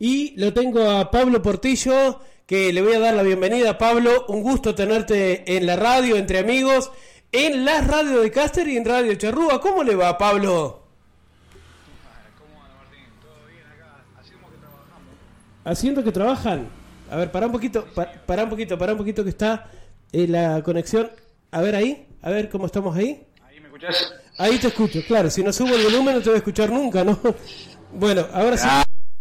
y lo tengo a Pablo Portillo, que le voy a dar la bienvenida. Pablo, un gusto tenerte en la radio, entre amigos, en la radio de Caster y en Radio Charrúa. ¿Cómo le va, Pablo? ¿Cómo anda, Martín? ¿Todo bien acá? Haciendo que trabajamos. ¿Haciendo que trabajan? A ver, pará un poquito que está la conexión. A ver ahí, a ver cómo estamos ahí. ¿Ahí me escuchás? Ahí te escucho, claro. Si no subo el volumen no te voy a escuchar nunca, ¿no? Bueno, ahora sí.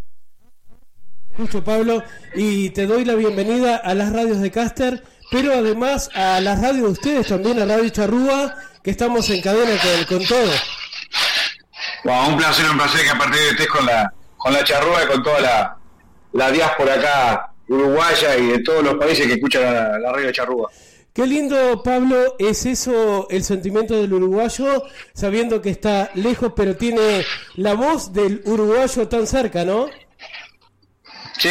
Escucho, Pablo, y te doy la bienvenida a las radios de Caster, pero además a las radios de ustedes también, a Radio Charrúa, que estamos en cadena con todo. Wow, un placer que a partir de estés con la Charrúa y con toda la diáspora acá uruguaya y de todos los países que escuchan la radio de Charrúa. Qué lindo, Pablo, es eso, el sentimiento del uruguayo, sabiendo que está lejos, pero tiene la voz del uruguayo tan cerca, ¿no? Sí,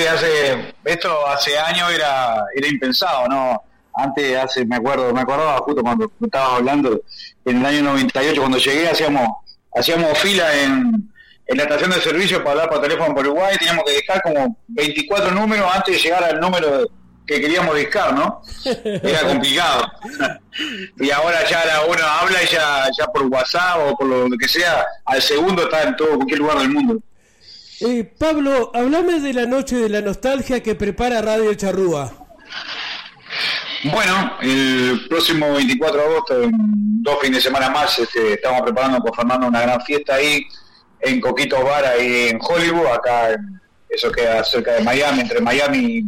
esto hace años era impensado, ¿no? Antes, me acordaba justo cuando estabas hablando, en el año 98, cuando llegué, hacíamos fila en la estación de servicio para hablar por teléfono por Uruguay, teníamos que dejar como 24 números antes de llegar al número que queríamos discar, ¿no? Era complicado. Y ahora ya uno habla y ya por WhatsApp o por lo que sea, al segundo está en todo cualquier lugar del mundo. Pablo, hablame de la noche de la nostalgia que prepara Radio Charrúa. Bueno, el próximo 24 de agosto, en 2 fines de semana más, estamos preparando con Fernando una gran fiesta ahí en Coquitos Bar, ahí en Hollywood, acá eso queda cerca de Miami, entre Miami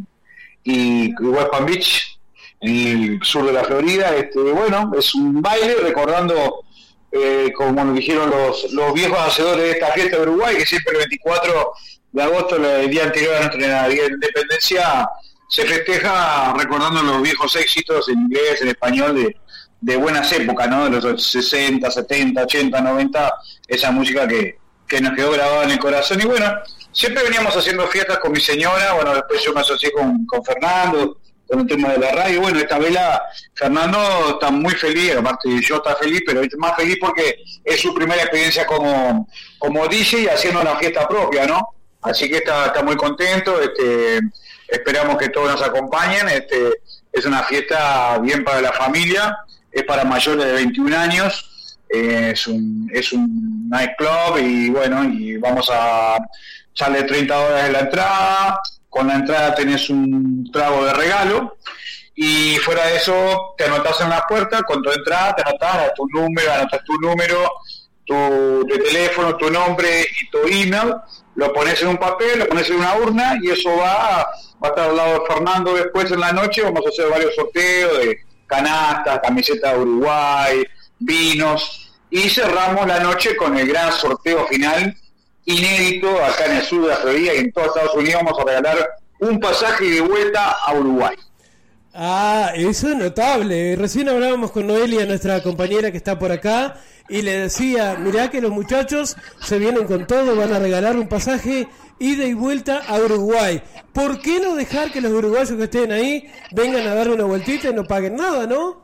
y West Palm Beach, en el sur de la Florida. Bueno, es un baile recordando, como nos dijeron los viejos hacedores de esta fiesta de Uruguay, que siempre el 24 de agosto, el día anterior a nuestra día de independencia, se festeja recordando los viejos éxitos en inglés, en español, de buenas épocas, ¿no? De los 60, 70, 80, 90, esa música que nos quedó grabada en el corazón. Y bueno, siempre veníamos haciendo fiestas con mi señora. Bueno, después yo me asocié con Fernando, con el tema de la radio. Bueno, esta vela, Fernando está muy feliz, aparte yo está feliz, pero más feliz porque es su primera experiencia como DJ haciendo una fiesta propia, ¿no? Así que está muy contento. Esperamos que todos nos acompañen. Es una fiesta bien para la familia, es para mayores de 21 años. Es un nightclub y bueno, y sale $30 de la entrada. Con la entrada tenés un trago de regalo y fuera de eso te anotás en la puerta. Con tu entrada te anotas tu número, tu teléfono, tu nombre y tu email, lo pones en un papel, lo pones en una urna y eso va a estar al lado de Fernando. Después en la noche vamos a hacer varios sorteos de canastas, camisetas de Uruguay, vinos, y cerramos la noche con el gran sorteo final inédito acá en el sur de la Florida y en todo Estados Unidos. Vamos a regalar un pasaje de vuelta a Uruguay. Ah, eso es notable. Recién hablábamos con Noelia, nuestra compañera que está por acá, y le decía, mirá que los muchachos se vienen con todo, van a regalar un pasaje ida y vuelta a Uruguay. ¿Por qué no dejar que los uruguayos que estén ahí vengan a darle una vueltita y no paguen nada, no?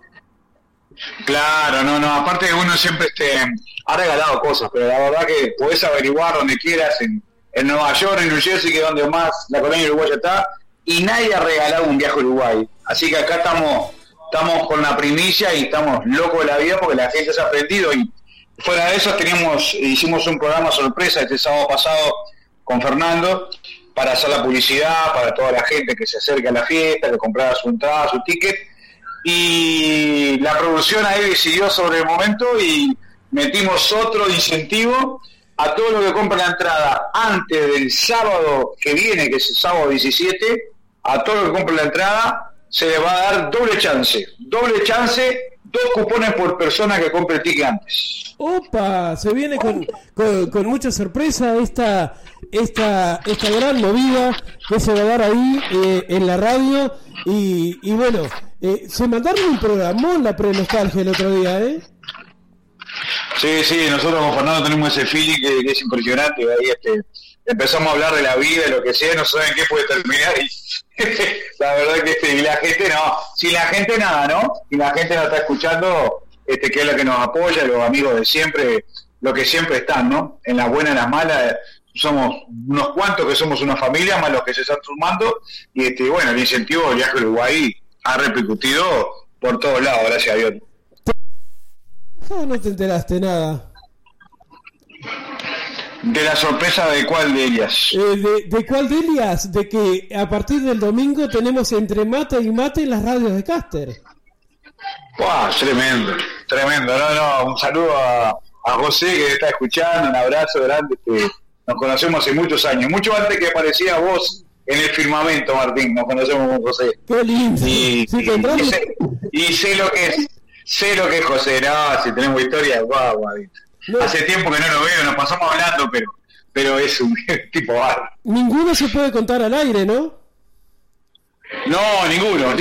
Claro, no, aparte uno siempre ha regalado cosas, pero la verdad que podés averiguar donde quieras, en Nueva York, en New Jersey, que es donde más la colonia uruguaya está, y nadie ha regalado un viaje a Uruguay. Así que acá estamos con la primicia y estamos locos de la vida porque la gente se ha aprendido. Y fuera de eso hicimos un programa sorpresa este sábado pasado con Fernando para hacer la publicidad para toda la gente que se acerca a la fiesta, que comprara su entrada, su ticket. Y la producción ahí decidió sobre el momento y metimos otro incentivo a todo lo que compra la entrada antes del sábado que viene, que es el sábado 17, a todo lo que compra la entrada se le va a dar doble chance, 2 cupones por persona que compre el ticket antes. Opa, se viene con mucha sorpresa esta gran movida que se va a dar ahí en la radio y bueno, se mandaron un programón la pre-nostalgia el otro día, ¿eh? Sí, nosotros con Fernando tenemos ese feeling que es impresionante. Ahí empezamos a hablar de la vida, de lo que sea, no saben qué puede terminar y la verdad que y la gente no, sin la gente nada, ¿no? Y la gente nos está escuchando, que es lo que nos apoya, los amigos de siempre, lo que siempre están, ¿no? En las buenas, en las malas, somos unos cuantos que somos una familia, más los que se están sumando, y bueno, el incentivo del viaje a Uruguay ha repercutido por todos lados, gracias a Dios. No te enteraste nada. ¿De la sorpresa de cuál de ellas? ¿De cuál de ellas? De que a partir del domingo tenemos entre mate y mate las radios de Caster. ¡Wow! Tremendo. Un saludo a José que está escuchando, un abrazo grande, que nos conocemos hace muchos años, mucho antes que aparecía vos en el firmamento, Martín, nos conocemos con José. ¡Qué lindo! Y sé lo que es José, no, si tenemos historia, guau. No. Hace tiempo que no lo veo, nos pasamos hablando, pero es un tipo bárbaro. Ninguno se puede contar al aire, ¿no? No, ninguno.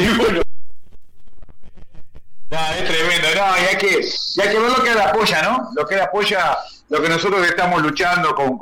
No, es tremendo, no, y hay que ver lo que apoya, ¿no? Lo que apoya, lo que nosotros estamos luchando con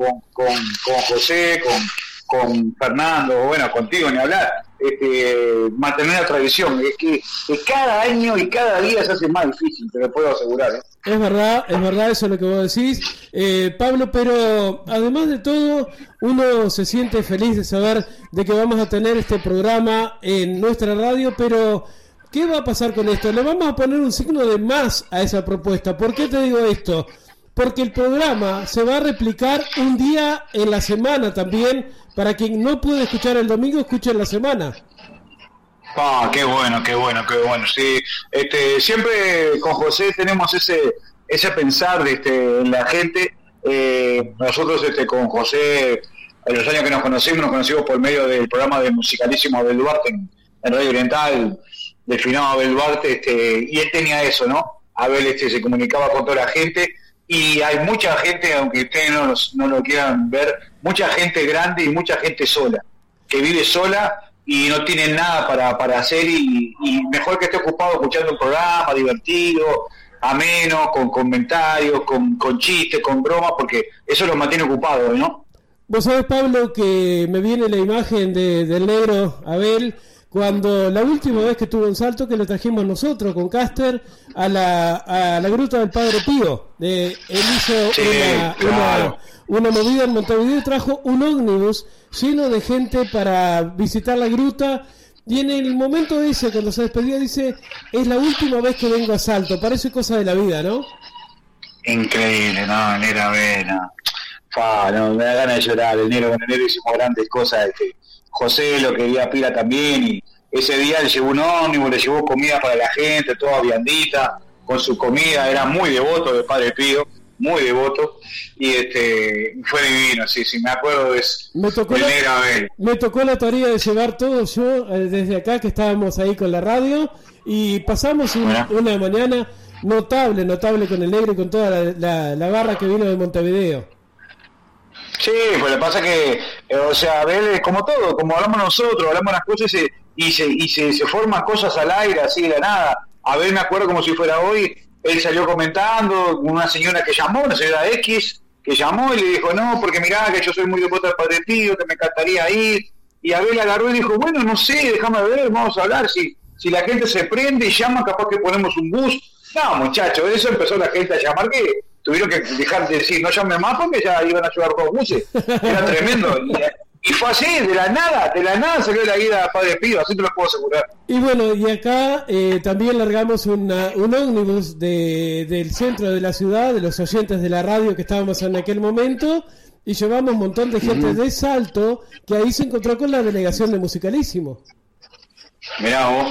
José, con Fernando, bueno, contigo ni hablar, mantener la tradición, es que cada año y cada día se hace más difícil, te lo puedo asegurar, ¿eh? Es verdad, eso es lo que vos decís, Pablo, pero además de todo, uno se siente feliz de saber de que vamos a tener este programa en nuestra radio, pero ¿qué va a pasar con esto? Le vamos a poner un signo de más a esa propuesta. ¿Por qué te digo esto? Porque el programa se va a replicar un día en la semana también, para quien no puede escuchar el domingo, escuche en la semana. Ah, qué bueno. Sí, siempre con José tenemos ese pensar en la gente. Nosotros con José, en los años que nos conocimos por medio del programa de Musicalísimo Abel Duarte en Radio Oriental, del finado Abel Duarte, y él tenía eso, ¿no? Abel se comunicaba con toda la gente, y hay mucha gente, aunque ustedes no lo quieran ver, mucha gente grande y mucha gente sola, que vive sola y no tiene nada para hacer, y mejor que esté ocupado escuchando un programa divertido, ameno, con comentarios, con chistes, con bromas, porque eso los mantiene ocupados, ¿no? Vos sabés, Pablo, que me viene la imagen del negro Abel, cuando la última vez que tuvo un salto, que lo trajimos nosotros con Caster a la gruta del Padre Pío. Él hizo una movida en Montevideo y trajo un ómnibus lleno de gente para visitar la gruta, y en el momento ese, cuando se despedía, dice: es la última vez que vengo a Salto. Parece cosa de la vida, ¿no? Increíble, no, el negro Abel, no, me da ganas de llorar. El negro hicimos grandes cosas, José lo quería Pira también, y ese día le llevó un ómnibus, le llevó comida para la gente, toda viandita, con su comida. Era muy devoto del Padre Pío, muy devoto, y fue divino, sí, me acuerdo de eso. Me tocó la tarea de llevar todo yo desde acá, que estábamos ahí con la radio, y pasamos una mañana notable con el negro y con toda la barra que vino de Montevideo. Sí, pues lo que pasa que, Abel es como todo, como hablamos nosotros, hablamos las cosas y se forman cosas al aire, así de la nada. Abel, me acuerdo como si fuera hoy, él salió comentando, una señora que llamó, una señora X, que llamó y le dijo: no, porque mirá que yo soy muy devoto del Padre Pío, que me encantaría ir. Y Abel agarró y dijo: bueno, no sé, déjame ver, vamos a hablar, si la gente se prende y llama, capaz que ponemos un bus. No, muchachos, eso empezó la gente a llamar, que tuvieron que dejar de decir no llamen más, porque ya iban a llevar 2 buses. Era tremendo. Y fue así, de la nada salió la ida a Padre Pío, así te lo puedo asegurar. Y bueno, y acá también largamos un ómnibus del centro de la ciudad, de los oyentes de la radio que estábamos en aquel momento, y llevamos un montón de gente de Salto, que ahí se encontró con la delegación de Musicalísimo. Mirá vos.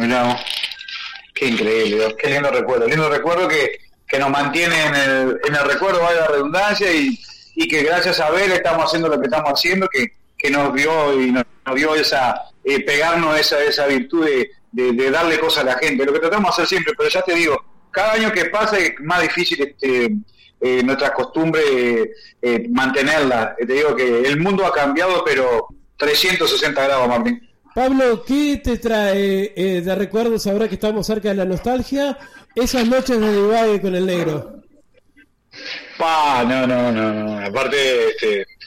Qué increíble, qué lindo recuerdo que nos mantiene en el recuerdo, vaya la redundancia, y que gracias a Abel estamos haciendo lo que estamos haciendo, que nos dio esa, pegarnos esa virtud de darle cosas a la gente, lo que tratamos de hacer siempre. Pero ya te digo, cada año que pasa es más difícil nuestra costumbre mantenerla. Te digo que el mundo ha cambiado, pero 360 grados, Martín. Pablo, ¿qué te trae de recuerdos ahora que estamos cerca de la nostalgia? Esas noches de Dubái con el negro. No. Aparte,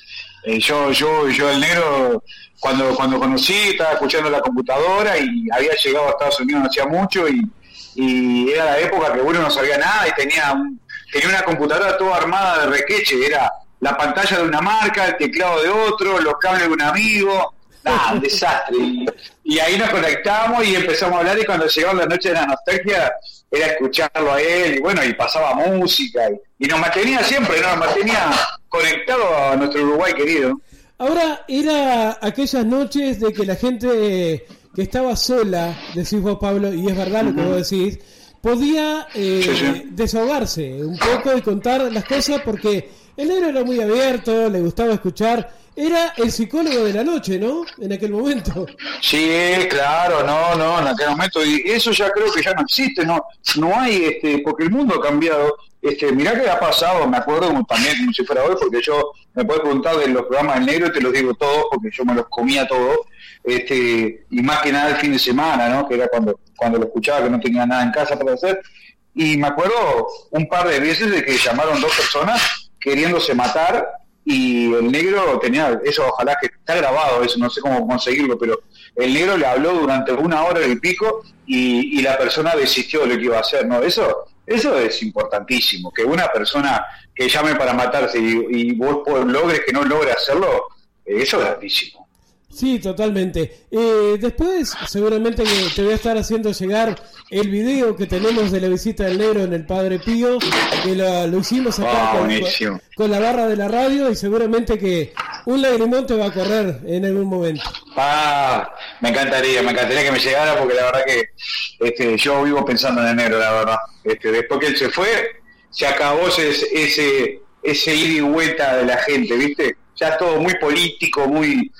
yo el negro, cuando conocí, estaba escuchando la computadora y había llegado a Estados Unidos no hacía mucho, y era la época que uno no sabía nada y tenía una computadora toda armada de requeche. la pantalla de una marca, el teclado de otro, los cables de un amigo, un desastre. Y ahí nos conectamos y empezamos a hablar, y cuando llegaba la noche de la nostalgia era escucharlo a él, y bueno, y pasaba música, y nos mantenía siempre, ¿no? Nos mantenía conectado a nuestro Uruguay querido. Ahora, era aquellas noches de que la gente que estaba sola, decís vos, Pablo, y es verdad lo que vos decís, podía desahogarse un poco y contar las cosas, porque el negro era muy abierto, le gustaba escuchar, era el psicólogo de la noche, ¿no? En aquel momento. Sí, claro, no, en aquel momento, y eso ya creo que ya no existe, no hay, porque el mundo ha cambiado. Mirá que ha pasado, me acuerdo también como si fuera hoy, porque yo me puedo preguntar de los programas del negro y te los digo todos, porque yo me los comía todos, y más que nada el fin de semana, ¿no? Que era cuando lo escuchaba, que no tenía nada en casa para hacer, y me acuerdo un par de veces de que llamaron 2 personas queriéndose matar, y el negro tenía eso, ojalá que está grabado eso, no sé cómo conseguirlo, pero el negro le habló durante 1 hora y pico, y la persona desistió de lo que iba a hacer, ¿no? Eso es importantísimo, que una persona que llame para matarse y vos logres que no logre hacerlo, eso es grandísimo. Sí, totalmente. Después seguramente que te voy a estar haciendo llegar el video que tenemos de la visita del negro en el Padre Pío, que lo hicimos acá con la barra de la radio, y seguramente que un lagrimón te va a correr en algún momento. Me encantaría que me llegara, porque la verdad que yo vivo pensando en el negro, la verdad. Después que él se fue, se acabó ese ida y vuelta de la gente, ¿viste? Ya es todo muy político, muy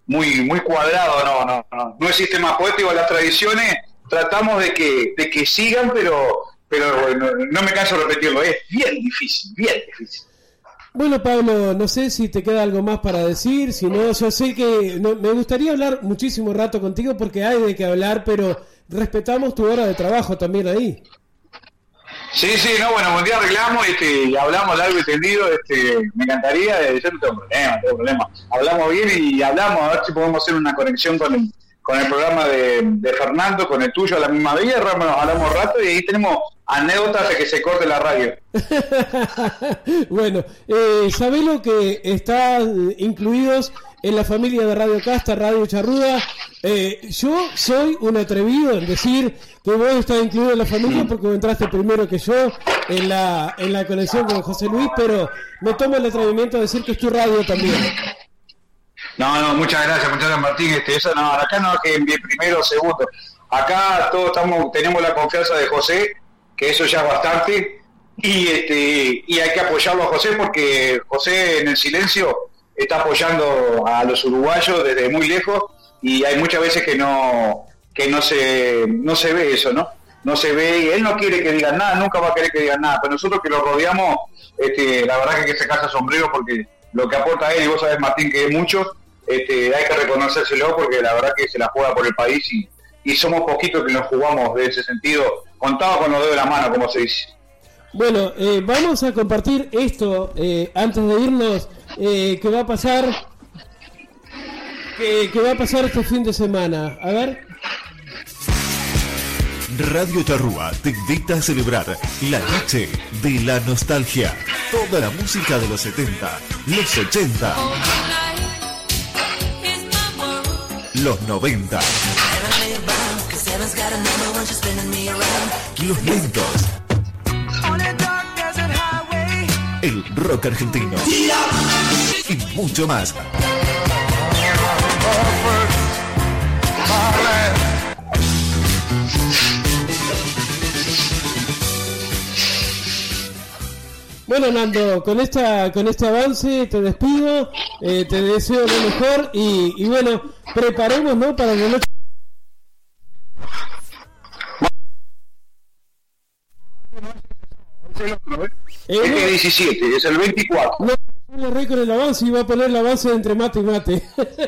cuadrado, no existe más poético. Las tradiciones tratamos de que sigan, pero no me canso de repetirlo, es bien difícil. Bueno, Pablo, no sé si te queda algo más para decir, si no, yo sé que me gustaría hablar muchísimo rato contigo, porque hay de qué hablar, pero respetamos tu hora de trabajo también ahí. Sí, bueno, un día arreglamos y hablamos largo y tendido, me encantaría, yo no tengo problema, hablamos bien y hablamos, a ver si podemos hacer una conexión con el programa de Fernando, con el tuyo a la misma vez, hablamos rato, y ahí tenemos anécdotas de que se corte la radio. Bueno, ¿sabés lo que están incluidos en la familia de Radio Casta, Radio Charrúa? Yo soy un atrevido en decir que vos estás incluido en la familia porque vos entraste primero que yo en la conexión con José Luis, pero me tomo el atrevimiento de decir que es tu radio también. No, muchas gracias Martín, eso no, acá no es que envíe primero o segundo, acá todos tenemos la confianza de José, que eso ya es bastante, y hay que apoyarlo a José, porque José en el silencio está apoyando a los uruguayos desde muy lejos, y hay muchas veces que no se ve eso, no se ve, y él no quiere que digan nada, nunca va a querer que digan nada, pero nosotros que lo rodeamos, la verdad que se casa sombrero, porque lo que aporta él, y vos sabés, Martín, que es mucho, hay que reconocérselo, porque la verdad que se la juega por el país, y somos poquitos que nos jugamos de ese sentido, contados con los dedos de la mano, como se dice. Bueno, vamos a compartir esto antes de irnos, que va a pasar este fin de semana. A ver. Radio Charrúa te invita a celebrar la noche de la nostalgia. Toda la música de los 70, los 80, los 90, los lentos, el rock argentino y mucho más. Bueno, Nando, con este avance te despido, te deseo lo mejor y bueno, preparemos, ¿no?, para la noche. Este 17, es el 24. No, le rey con el avance y va a poner el avance entre mate y mate.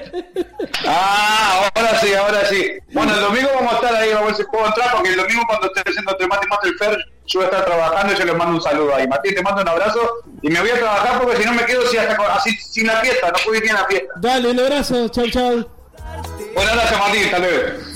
Ahora sí. Bueno, el domingo vamos a estar ahí, vamos a ver si puedo entrar, porque el domingo cuando esté haciendo entre mate y mate el Fer, yo voy a estar trabajando y yo les mando un saludo ahí. Martín, te mando un abrazo y me voy a trabajar, porque si no me quedo así sin la fiesta, no puedo ir ni a la fiesta. Dale, un abrazo, chau. Un abrazo, Martín, hasta luego.